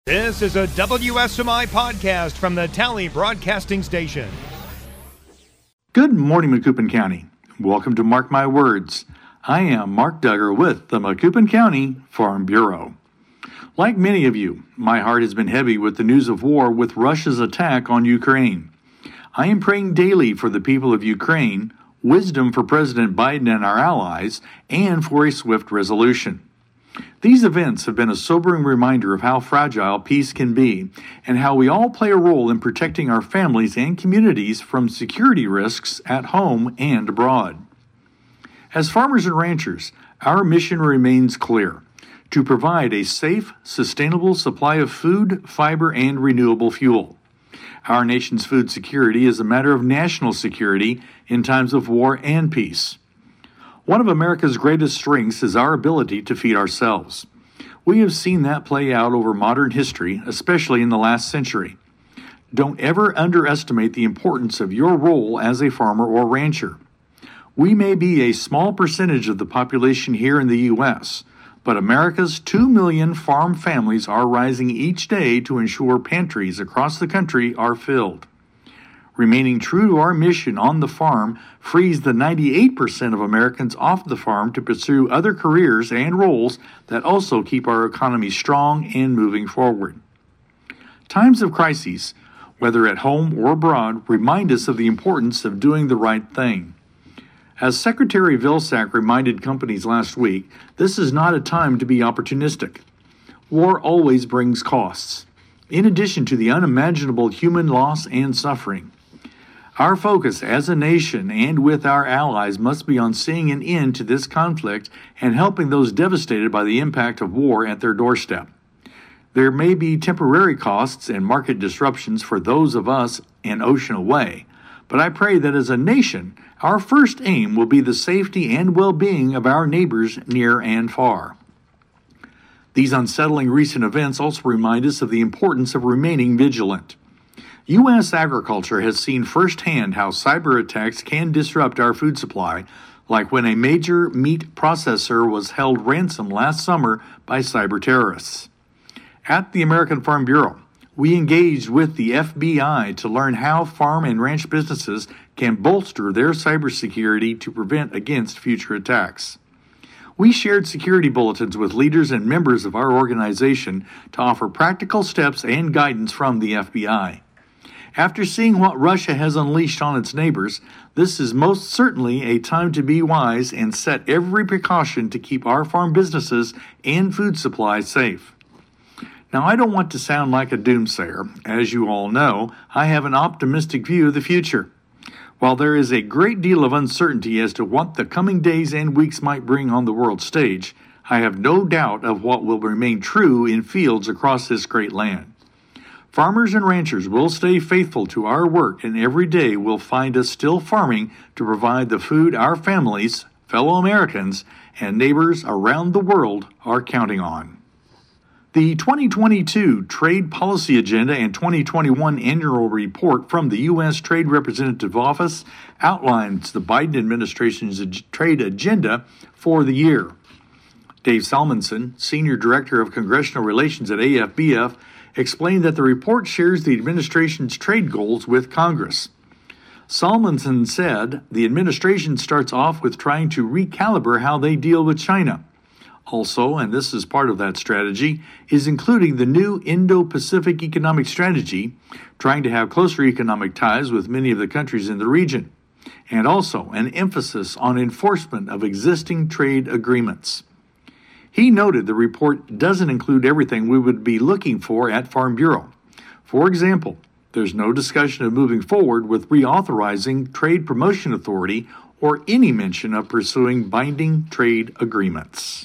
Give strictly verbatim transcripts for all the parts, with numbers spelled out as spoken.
This is a W S M I podcast from the Tally Broadcasting Station. Good morning, Macoupin County. Welcome to Mark My Words. I am Mark Duggar with the Macoupin County Farm Bureau. Like many of you, my heart has been heavy with the news of war with Russia's attack on Ukraine. I am praying daily for the people of Ukraine, wisdom for President Biden and our allies, and for a swift resolution. These events have been a sobering reminder of how fragile peace can be and how we all play a role in protecting our families and communities from security risks at home and abroad. As farmers and ranchers, our mission remains clear: to provide a safe, sustainable supply of food, fiber, and renewable fuel. Our nation's food security is a matter of national security in times of war and peace. One of America's greatest strengths is our ability to feed ourselves. We have seen that play out over modern history, especially in the last century. Don't ever underestimate the importance of your role as a farmer or rancher. We may be a small percentage of the population here in the U S, but America's two million farm families are rising each day to ensure pantries across the country are filled. Remaining true to our mission on the farm frees the ninety-eight percent of Americans off the farm to pursue other careers and roles that also keep our economy strong and moving forward. Times of crises, whether at home or abroad, remind us of the importance of doing the right thing. As Secretary Vilsack reminded companies last week, this is not a time to be opportunistic. War always brings costs, in addition to the unimaginable human loss and suffering. Our focus as a nation and with our allies must be on seeing an end to this conflict and helping those devastated by the impact of war at their doorstep. There may be temporary costs and market disruptions for those of us an ocean away, but I pray that as a nation, our first aim will be the safety and well-being of our neighbors near and far. These unsettling recent events also remind us of the importance of remaining vigilant. U S agriculture has seen firsthand how cyber attacks can disrupt our food supply, like when a major meat processor was held ransom last summer by cyber terrorists. At the American Farm Bureau, we engaged with the F B I to learn how farm and ranch businesses can bolster their cybersecurity to prevent against future attacks. We shared security bulletins with leaders and members of our organization to offer practical steps and guidance from the F B I. After seeing what Russia has unleashed on its neighbors, this is most certainly a time to be wise and set every precaution to keep our farm businesses and food supply safe. Now, I don't want to sound like a doomsayer. As you all know, I have an optimistic view of the future. While there is a great deal of uncertainty as to what the coming days and weeks might bring on the world stage, I have no doubt of what will remain true in fields across this great land. Farmers and ranchers will stay faithful to our work, and every day will find us still farming to provide the food our families, fellow Americans, and neighbors around the world are counting on. The twenty twenty-two Trade Policy Agenda and twenty twenty-one Annual Report from the U S Trade Representative Office outlines the Biden administration's trade agenda for the year. Dave Salmonson, Senior Director of Congressional Relations at A F B F, explained that the report shares the administration's trade goals with Congress. Salmonson said the administration starts off with trying to recalibrate how they deal with China. Also, and this is part of that strategy, is including the new Indo-Pacific Economic Strategy, trying to have closer economic ties with many of the countries in the region, and also an emphasis on enforcement of existing trade agreements. He noted the report doesn't include everything we would be looking for at Farm Bureau. For example, there's no discussion of moving forward with reauthorizing Trade Promotion Authority or any mention of pursuing binding trade agreements.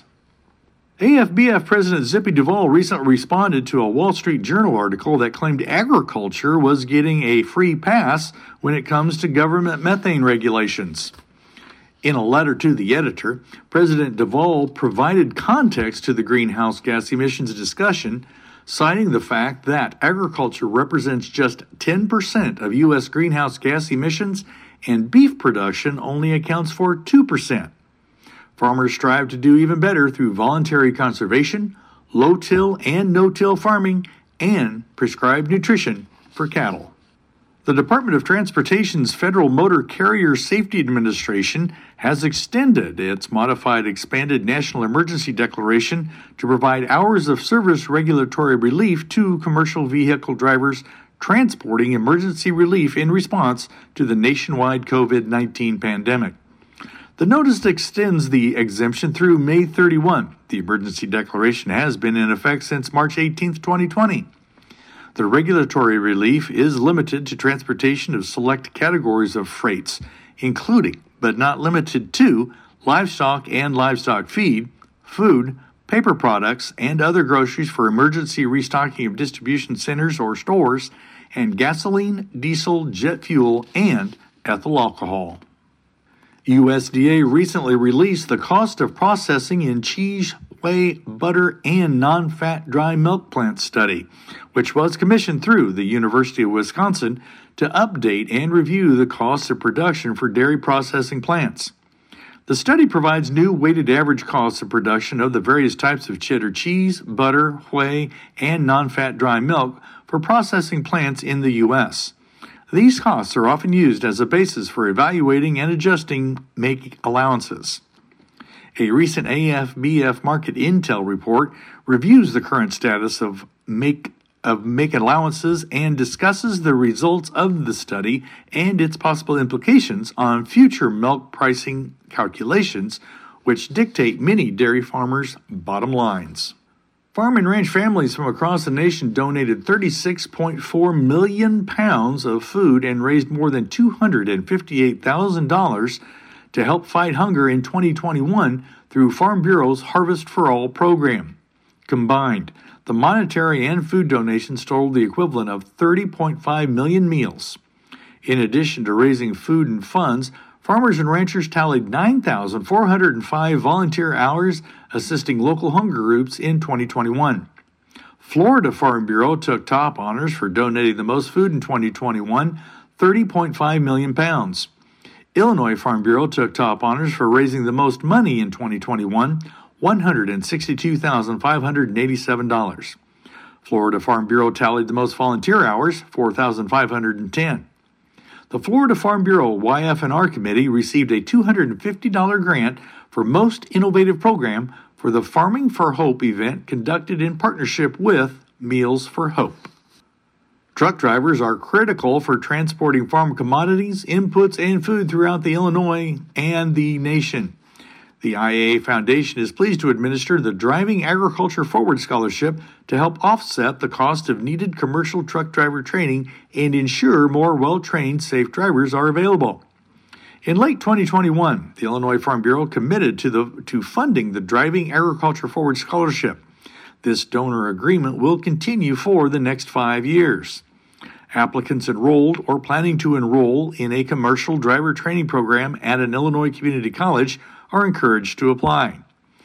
A F B F President Zippy Duvall recently responded to a Wall Street Journal article that claimed agriculture was getting a free pass when it comes to government methane regulations. In a letter to the editor, President Duvall provided context to the greenhouse gas emissions discussion, citing the fact that agriculture represents just ten percent of U S greenhouse gas emissions and beef production only accounts for two percent. Farmers strive to do even better through voluntary conservation, low-till and no-till farming, and prescribed nutrition for cattle. The Department of Transportation's Federal Motor Carrier Safety Administration has extended its modified expanded national emergency declaration to provide hours of service regulatory relief to commercial vehicle drivers transporting emergency relief in response to the nationwide covid nineteen pandemic. The notice extends the exemption through May thirty-first. The emergency declaration has been in effect since March eighteenth, twenty twenty. The regulatory relief is limited to transportation of select categories of freights, including, but not limited to, livestock and livestock feed, food, paper products, and other groceries for emergency restocking of distribution centers or stores, and gasoline, diesel, jet fuel, and ethyl alcohol. U S D A recently released the cost of processing in cheese, whey, butter, and non-fat dry milk plant study, which was commissioned through the University of Wisconsin to update and review the costs of production for dairy processing plants. The study provides new weighted average costs of production of the various types of cheddar cheese, butter, whey, and non-fat dry milk for processing plants in the U S These costs are often used as a basis for evaluating and adjusting make allowances. A recent A F B F Market Intel report reviews the current status of make of make allowances and discusses the results of the study and its possible implications on future milk pricing calculations, which dictate many dairy farmers' bottom lines. Farm and ranch families from across the nation donated thirty-six point four million pounds of food and raised more than two hundred fifty-eight thousand dollars to help fight hunger in twenty twenty-one through Farm Bureau's Harvest for All program. Combined, the monetary and food donations totaled the equivalent of thirty point five million meals. In addition to raising food and funds, farmers and ranchers tallied nine thousand four hundred five volunteer hours assisting local hunger groups in twenty twenty-one. Florida Farm Bureau took top honors for donating the most food in twenty twenty-one, thirty point five million pounds. Illinois Farm Bureau took top honors for raising the most money in twenty twenty-one, one hundred sixty-two thousand five hundred eighty-seven dollars. Florida Farm Bureau tallied the most volunteer hours, four thousand five hundred ten. The Florida Farm Bureau Y F and R Committee received a two hundred fifty dollars grant for Most Innovative Program for the Farming for Hope event conducted in partnership with Meals for Hope. Truck drivers are critical for transporting farm commodities, inputs, and food throughout the Illinois and the nation. The I A A Foundation is pleased to administer the Driving Agriculture Forward Scholarship to help offset the cost of needed commercial truck driver training and ensure more well-trained, safe drivers are available. In late twenty twenty-one, the Illinois Farm Bureau committed to, the, to funding the Driving Agriculture Forward Scholarship. This donor agreement will continue for the next five years. Applicants enrolled or planning to enroll in a commercial driver training program at an Illinois community college are encouraged to apply.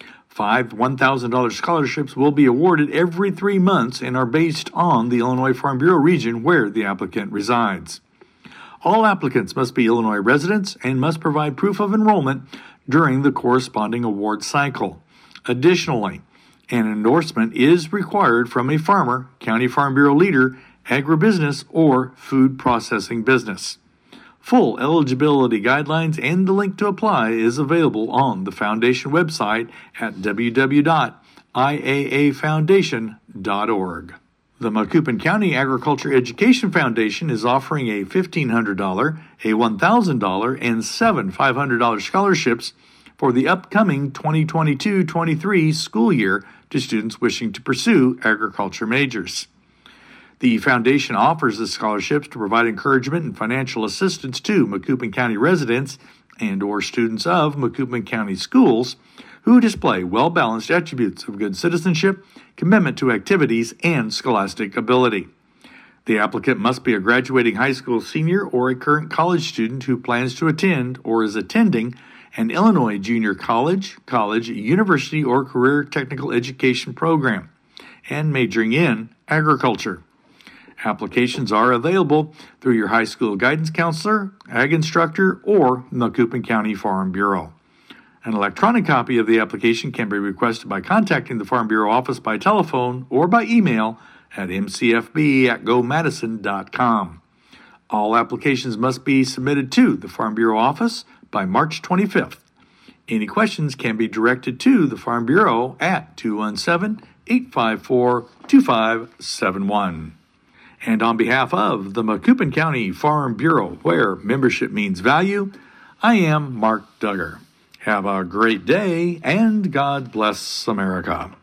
Five one thousand dollars scholarships will be awarded every three months and are based on the Illinois Farm Bureau region where the applicant resides. All applicants must be Illinois residents and must provide proof of enrollment during the corresponding award cycle. Additionally, an endorsement is required from a farmer, County Farm Bureau leader, agribusiness, or food processing business. Full eligibility guidelines and the link to apply is available on the Foundation website at w w w dot i a a foundation dot org. The Macoupin County Agriculture Education Foundation is offering a fifteen hundred dollars, a one thousand dollars, and seven five hundred dollars scholarships for the upcoming twenty twenty-two twenty-three school year to students wishing to pursue agriculture majors. The foundation offers the scholarships to provide encouragement and financial assistance to Macoupin County residents and or students of Macoupin County schools who display well-balanced attributes of good citizenship, commitment to activities, and scholastic ability. The applicant must be a graduating high school senior or a current college student who plans to attend or is attending an Illinois junior college, college, university, or career technical education program, and majoring in agriculture. Applications are available through your high school guidance counselor, ag instructor, or Macoupin County Farm Bureau. An electronic copy of the application can be requested by contacting the Farm Bureau office by telephone or by email at m c f b at go madison dot com. All applications must be submitted to the Farm Bureau office by March twenty-fifth. Any questions can be directed to the Farm Bureau at two one seven, eight five four, two five seven one. And on behalf of the Macoupin County Farm Bureau, where membership means value, I am Mark Duggar. Have a great day, and God bless America.